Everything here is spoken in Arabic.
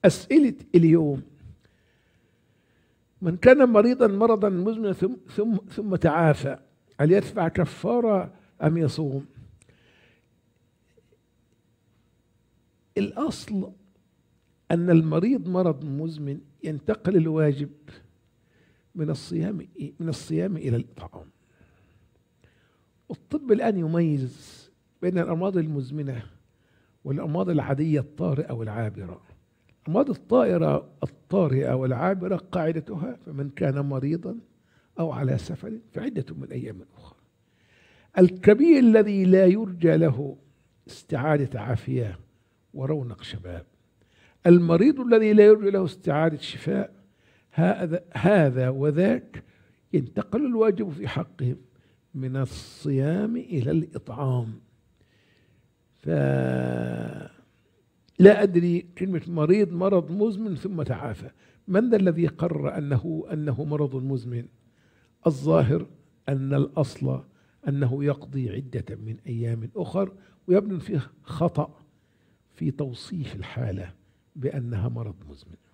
أسئلة اليوم: من كان مريضا مرضا مزمنا ثم تعافى، هل يدفع كفارة أم يصوم؟ الأصل أن المريض مرض مزمن ينتقل الواجب من الصيام إلى الإطعام. الطب الآن يميز بين الأمراض المزمنة والأمراض العادية الطارئة والعابرة. الأمراض الطارئة والعابرة قاعدتها: فمن كان مريضا أو على سفر فعدة من أيام أخرى. الكبير الذي لا يرجى له استعادة عافية ورونق شباب، المريض الذي لا يرجى له استعادة شفاء، هذا وذاك ينتقل الواجب في حقهم من الصيام إلى الإطعام. فلا أدري كلمة مريض مرض مزمن ثم تعافى، من ذا الذي قرر أنه مرض مزمن؟ الظاهر أن الأصل أنه يقضي عدة من أيام أخر، ويبدو فيه خطأ في توصيف الحالة بأنها مرض مزمن.